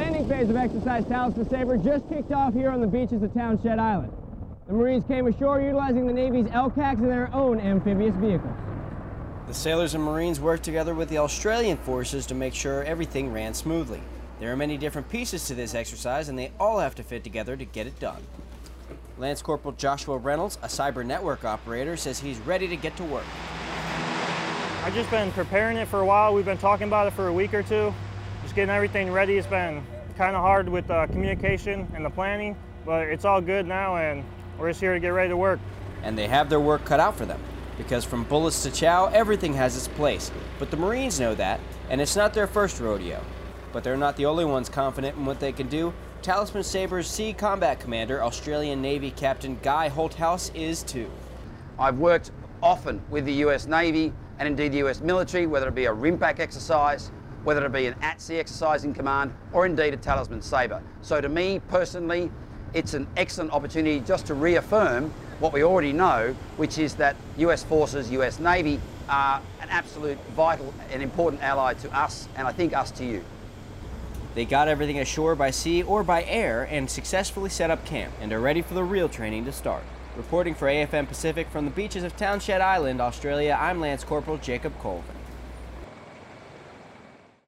landing phase of Exercise Talisman Sabre just kicked off here on the beaches of Townshend Island. The Marines came ashore utilizing the Navy's LCACs and their own amphibious vehicles. The sailors and Marines worked together with the Australian forces to make sure everything ran smoothly. There are many different pieces to this exercise, and they all have to fit together to get it done. Lance Corporal Joshua Reynolds, a cyber network operator, says he's ready to get to work. I've just been preparing it for a while. We've been talking about it for a week or two. Just getting everything ready. It's been kind of hard with communication and the planning, but it's all good now, and we're just here to get ready to work. And they have their work cut out for them, because from bullets to chow, everything has its place. But the Marines know that, and it's not their first rodeo. But they're not the only ones confident in what they can do. Talisman Sabre's Sea Combat Commander, Australian Navy Captain Guy Holthouse, is too. I've worked often with the US Navy and indeed the US military, whether it be a RIMPAC exercise, whether it be an at-sea exercise in command, or indeed a Talisman Sabre. So to me personally, it's an excellent opportunity just to reaffirm what we already know, which is that US forces, US Navy are an absolute vital and important ally to us, and I think us to you. They got everything ashore by sea or by air and successfully set up camp and are ready for the real training to start. Reporting for AFM Pacific from the beaches of Townshend Island, Australia, I'm Lance Corporal Jacob Colvin.